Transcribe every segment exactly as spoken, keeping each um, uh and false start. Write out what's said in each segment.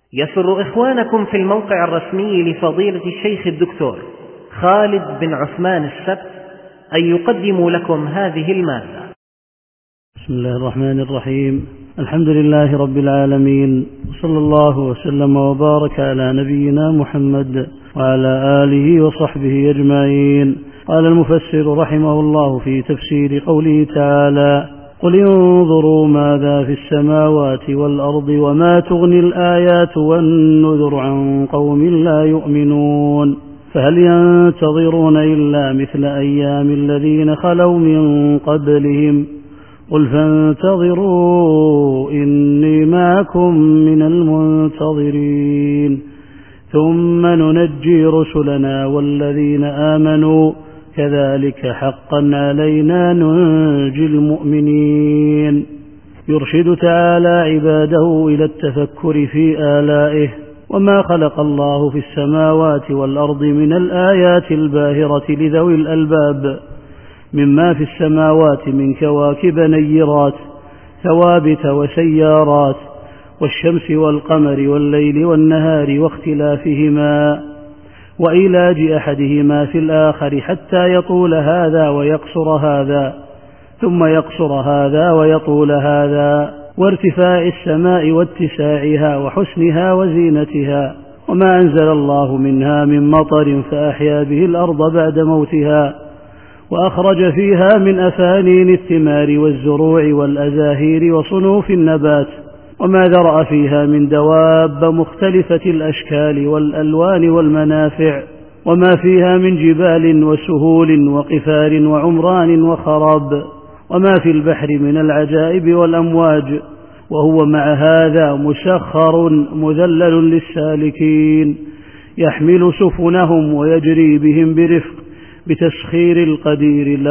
يسر إخوانكم في الموقع الرسمي لفضيلة الشيخ الدكتور خالد بن عثمان السبت أن يقدموا لكم هذه المادة. بسم الله الرحمن الرحيم. الحمد لله رب العالمين، وصلى الله وسلم وبارك على نبينا محمد وعلى آله وصحبه أجمعين. قال المفسر رحمه الله في تفسير قوله تعالى: قل انظروا ماذا في السماوات والأرض وما تغني الآيات والنذر عن قوم لا يؤمنون، فهل ينتظرون إلا مثل أيام الذين خلوا من قبلهم، قل فانتظروا إني معكم من المنتظرين، ثم ننجي رسلنا والذين آمنوا كذلك حقا علينا ننجي المؤمنين. يرشد تعالى عباده إلى التفكر في آلائه وما خلق الله في السماوات والأرض من الآيات الباهرة لذوي الألباب، مما في السماوات من كواكب نيرات ثوابت وسيارات، والشمس والقمر والليل والنهار واختلافهما، وإيلاج أحدهما في الآخر حتى يطول هذا ويقصر هذا، ثم يقصر هذا ويطول هذا، وارتفاع السماء واتساعها وحسنها وزينتها، وما أنزل الله منها من مطر فأحيا به الأرض بعد موتها، وأخرج فيها من أفانين الثمار والزروع والأزاهير وصنوف النبات، وما ذرأ فيها من دواب مختلفة الأشكال والألوان والمنافع، وما فيها من جبال وسهول وقفار وعمران وخراب، وما في البحر من العجائب والأمواج، وهو مع هذا مسخر مذلل للسالكين، يحمل سفنهم ويجري بهم برفق بتسخير القدير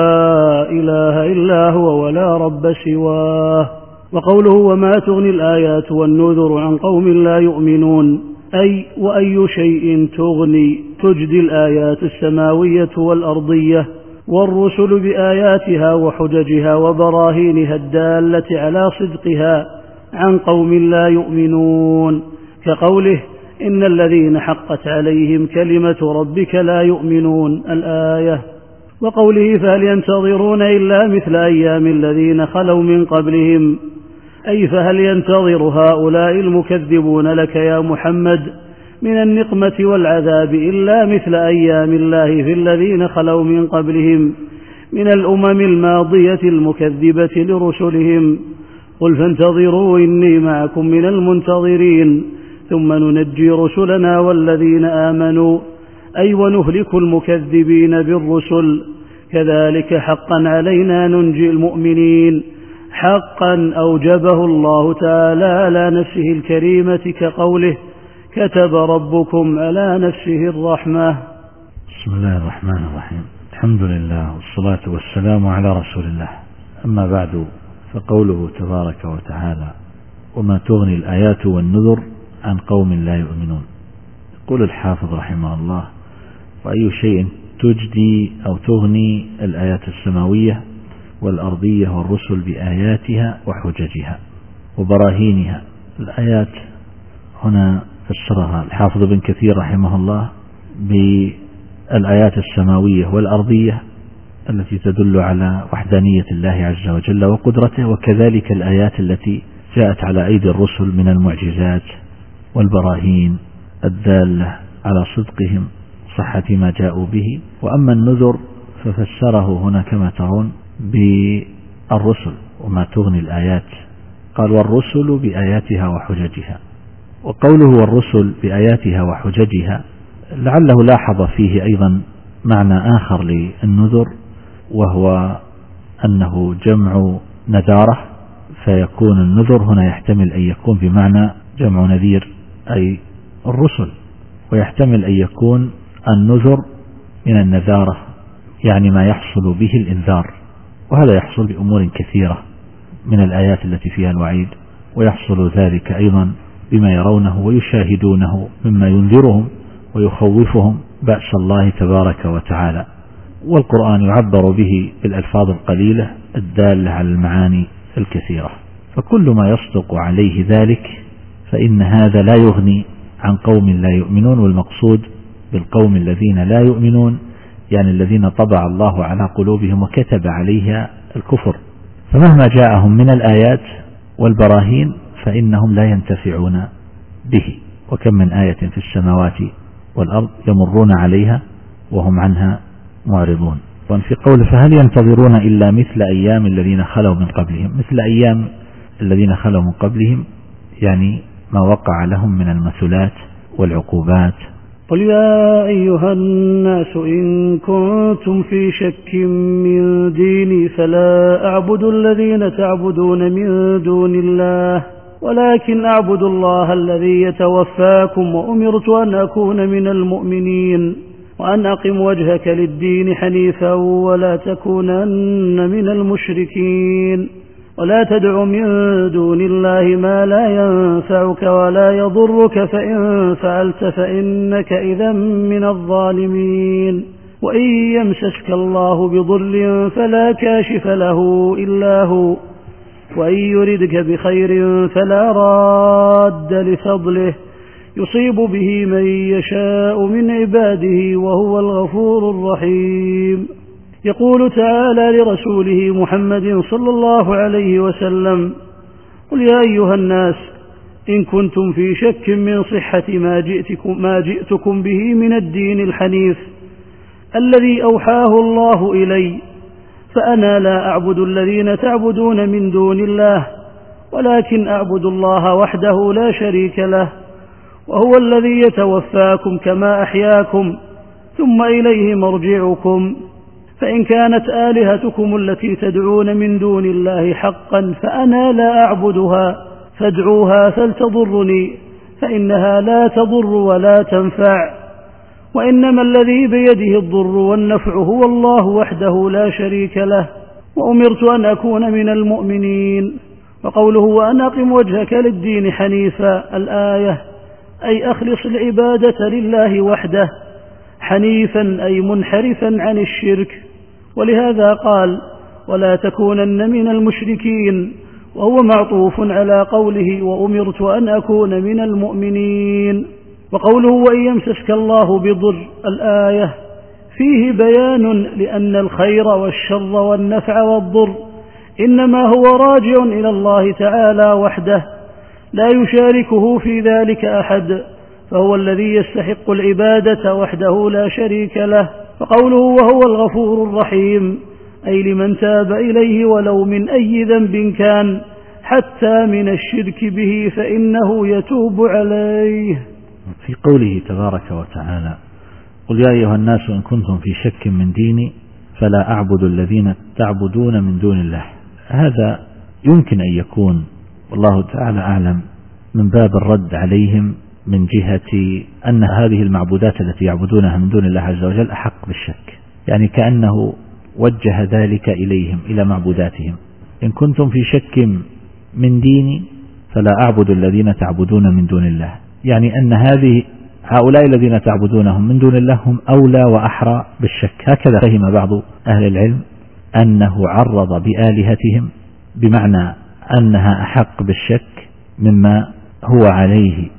لا إله إلا هو ولا رب سواه. وقوله وما تغني الآيات والنذر عن قوم لا يؤمنون، أي وأي شيء تغني تجدي الآيات السماوية والأرضية والرسل بآياتها وحججها وبراهينها الدالة على صدقها عن قوم لا يؤمنون، كقوله إن الذين حقت عليهم كلمة ربك لا يؤمنون الآية، وقوله فهل ينتظرون إلا مثل أيام الذين خلوا من قبلهم، أي فهل ينتظر هؤلاء المكذبون لك يا محمد من النقمة والعذاب إلا مثل أيام الله في الذين خلوا من قبلهم من الأمم الماضية المكذبة لرسلهم، قل فانتظروا إني معكم من المنتظرين، ثم ننجي رسلنا والذين آمنوا، أي ونهلك المكذبين بالرسل، كذلك حقا علينا ننجي المؤمنين، حقا أوجبه الله تعالى على نفسه الكريمة، كقوله كتب ربكم على نفسه الرحمة. بسم الله الرحمن الرحيم. الحمد لله والصلاة والسلام على رسول الله، أما بعد، فقوله تبارك وتعالى وما تغني الآيات والنذر عن قوم لا يؤمنون. يقول الحافظ رحمه الله: وأي شيء تجدي أو تغني الآيات السماوية والأرضية والرسل بآياتها وحججها وبراهينها. الآيات هنا فسرها الحافظ ابن كثير رحمه الله بالآيات السماوية والأرضية التي تدل على وحدانية الله عز وجل وقدرته، وكذلك الآيات التي جاءت على أيدي الرسل من المعجزات والبراهين الدالة على صدقهم صحة ما جاءوا به. وأما النذر ففسره هنا كما ترون بالرسل، وما تغني الآيات، قال والرسل بآياتها وحججها. وقوله والرسل بآياتها وحججها لعله لاحظ فيه أيضا معنى آخر للنذر، وهو أنه جمع نذارة، فيكون النذر هنا يحتمل أن يكون بمعنى جمع نذير أي الرسل، ويحتمل أن يكون النذر من النذارة يعني ما يحصل به الإنذار، وهذا يحصل بأمور كثيرة من الآيات التي فيها الوعيد، ويحصل ذلك أيضا بما يرونه ويشاهدونه مما ينذرهم ويخوفهم بأس الله تبارك وتعالى. والقرآن يعبر به بالألفاظ القليلة الدالة على المعاني الكثيرة، فكل ما يصدق عليه ذلك فإن هذا لا يغني عن قوم لا يؤمنون، والمقصود بالقوم الذين لا يؤمنون يعني الذين طبع الله على قلوبهم وكتب عليها الكفر، فمهما جاءهم من الآيات والبراهين فإنهم لا ينتفعون به. وكم من آية في السماوات والأرض يمرون عليها وهم عنها معرضون. وفي قول فهل ينتظرون إلا مثل أيام الذين خلوا من قبلهم، مثل أيام الذين خلوا من قبلهم يعني ما وقع لهم من المثلات والعقوبات. قل يا أيها الناس إن كنتم في شك من ديني فلا أعبد الذين تعبدون من دون الله ولكن أعبد الله الذي يتوفاكم وأمرت أن أكون من المؤمنين وأن أقم وجهك للدين حنيفا ولا تكونن من المشركين ولا تدع من دون الله ما لا ينفعك ولا يضرك فإن فعلت فإنك إذا من الظالمين. وإن يمسسك الله بضر فلا كاشف له إلا هو وإن يردك بخير فلا راد لفضله يصيب به من يشاء من عباده وهو الغفور الرحيم. يقول تعالى لرسوله محمد صلى الله عليه وسلم قل يا أيها الناس إن كنتم في شك من صحة ما جئتكم, ما جئتكم به من الدين الحنيف الذي أوحاه الله إلي فأنا لا أعبد الذين تعبدون من دون الله ولكن أعبد الله وحده لا شريك له وهو الذي يتوفاكم كما أحياكم ثم إليه مرجعكم. فإن كانت آلهتكم التي تدعون من دون الله حقا فأنا لا أعبدها فادعوها فلتضرني فإنها لا تضر ولا تنفع وإنما الذي بيده الضر والنفع هو الله وحده لا شريك له وأمرت أن أكون من المؤمنين. وقوله وأن أقم وجهك للدين حنيفا الآية أي أخلص العبادة لله وحده حنيفا أي منحرفا عن الشرك، ولهذا قال ولا تكونن من المشركين وهو معطوف على قوله وأمرت أن أكون من المؤمنين. وقوله وإن يمسسك الله بضر الآية فيه بيان لأن الخير والشر والنفع والضر إنما هو راجع إلى الله تعالى وحده لا يشاركه في ذلك أحد فهو الذي يستحق العبادة وحده لا شريك له. فقوله وهو الغفور الرحيم أي لمن تاب إليه ولو من أي ذنب كان حتى من الشرك به فإنه يتوب عليه. في قوله تبارك وتعالى قل يا أيها الناس إن كنتم في شك من ديني فلا أعبد الذين تعبدون من دون الله، هذا يمكن أن يكون والله تعالى أعلم من باب الرد عليهم من جهة أن هذه المعبودات التي يعبدونها من دون الله عز وجل أحق بالشك، يعني كأنه وجه ذلك إليهم إلى معبوداتهم. إن كنتم في شك من ديني فلا أعبد الذين تعبدون من دون الله، يعني أن هذه هؤلاء الذين تعبدونهم من دون الله هم أولى وأحرى بالشك. هكذا فهم بعض أهل العلم أنه عرض بآلهتهم بمعنى أنها أحق بالشك مما هو عليه.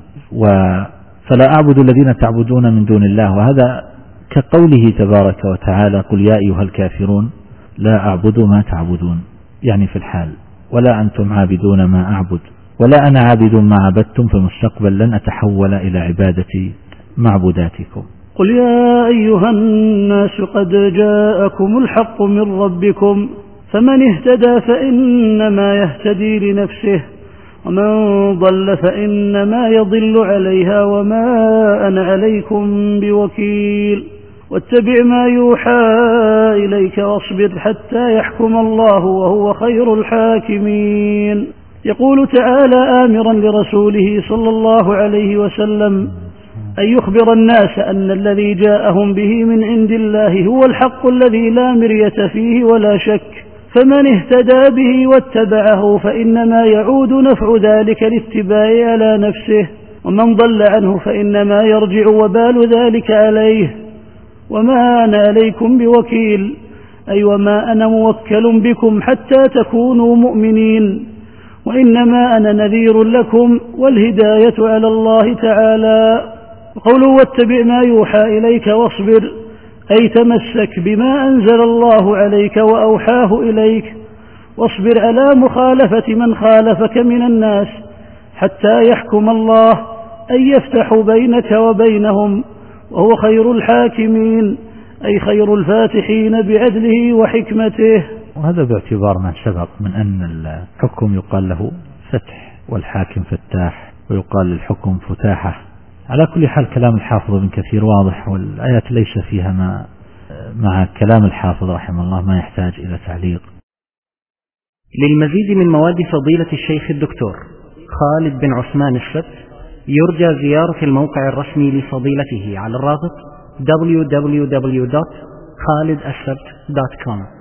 فلا أعبد الذين تعبدون من دون الله، وهذا كقوله تبارك وتعالى قل يا أيها الكافرون لا أعبد ما تعبدون، يعني في الحال ولا أنتم عابدون ما أعبد ولا أنا عابد ما عبدتم في المستقبل لن أتحول إلى عبادة معبوداتكم. قل يا أيها الناس قد جاءكم الحق من ربكم فمن اهتدى فإنما يهتدي لنفسه ومن ضل فإنما يضل عليها وما أنا عليكم بوكيل واتبع ما يوحى إليك واصبر حتى يحكم الله وهو خير الحاكمين. يقول تعالى آمرا لرسوله صلى الله عليه وسلم أن يخبر الناس أن الذي جاءهم به من عند الله هو الحق الذي لا مرية فيه ولا شك، فمن اهتدى به واتبعه فإنما يعود نفع ذلك الاتباع على نفسه ومن ضل عنه فإنما يرجع وبال ذلك عليه وما أنا عليكم بوكيل أي وما أنا موكل بكم حتى تكونوا مؤمنين وإنما أنا نذير لكم والهداية على الله تعالى. قوله واتبع ما يوحى إليك واصبر، أي تمسك بما أنزل الله عليك وأوحاه إليك، واصبر على مخالفة من خالفك من الناس حتى يحكم الله، أي يفتح بينك وبينهم، وهو خير الحاكمين، أي خير الفاتحين بعدله وحكمته. وهذا باعتبار ما سبق من أن الحكم يقال له فتح والحاكم فتاح، ويقال للحكم فتاحة. على كل حال كلام الحافظ ابن كثير واضح، والآيات ليس فيها ما مع كلام الحافظ رحمه الله ما يحتاج إلى تعليق. للمزيد من مواد فضيلة الشيخ الدكتور خالد بن عثمان السبت يرجى زيارة الموقع الرسمي لفضيلته على الرابط دبليو دبليو دبليو دوت خالد السبت دوت كوم.